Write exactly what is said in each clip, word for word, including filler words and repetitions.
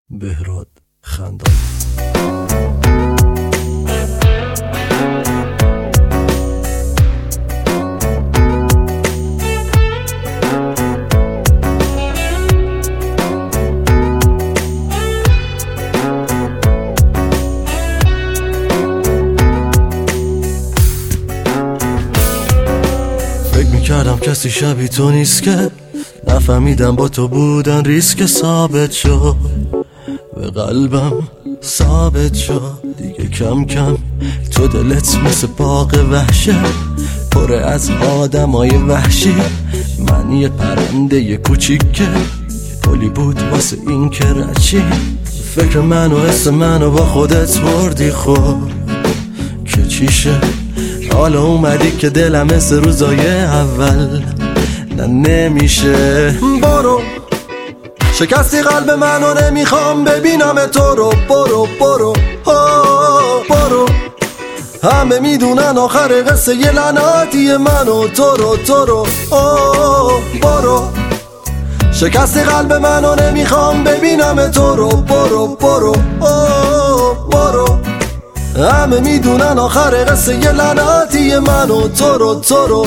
بهراد خندان. فکر میکردم کسی شبیه تو نیست که نفهمیدم با تو بودن ریسک ثابت شد، به قلبم ثابت شد دیگه کم کم تو دلت مثل باغ وحشه پره از آدمای وحشی. من یه پرنده یه کوچیکه پلی بود واسه این که رچی فکر من و حس منو با خودت بردی خود که چیشه حالا اومدی که دلم مثل روزای اول نه نمیشه. برو شکستی قلب منو نمیخوام ببینم تو رو، برو برو برو. همه میدونن آخر قصه یه لعنتی منو تو رو تو رو برو. شکستی قلب منو نمیخوام ببینم تو رو، برو برو برو. همه میدونن آخر قصه یه لعنتی منو تو رو تو رو.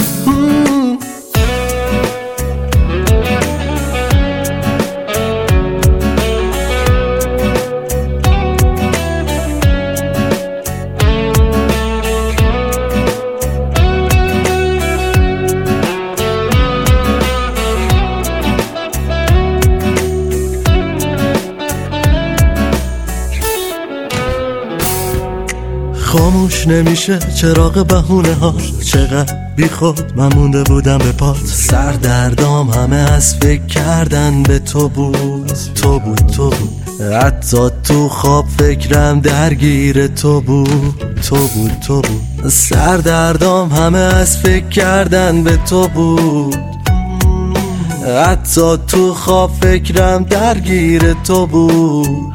خاموش نمیشه چراغ بهونه ها، چقدر بی خود من مونده بودم به پات. سردردام همه از فکر کردن به تو بود تو بود تو بود. حتی تو خواب فکرم درگیر تو بود تو بود تو بود. سردردام همه از فکر کردن به تو بود، حتی تو خواب فکرم درگیر تو بود.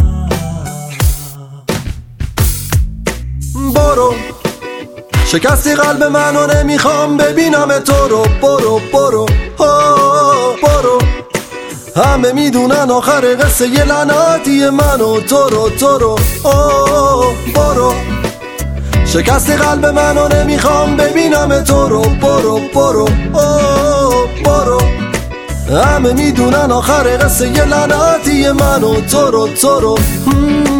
برو شکستی قلب منو نمیخوام ببینم تو رو، برو برو برو. همه میدونن آخر قصه یه لعنتی منو تو رو تو رو برو. شکستی قلب منو نمیخوام ببینم تو رو، برو برو برو. همه میدونن آخر قصه یه لعنتی منو تو رو تو رو.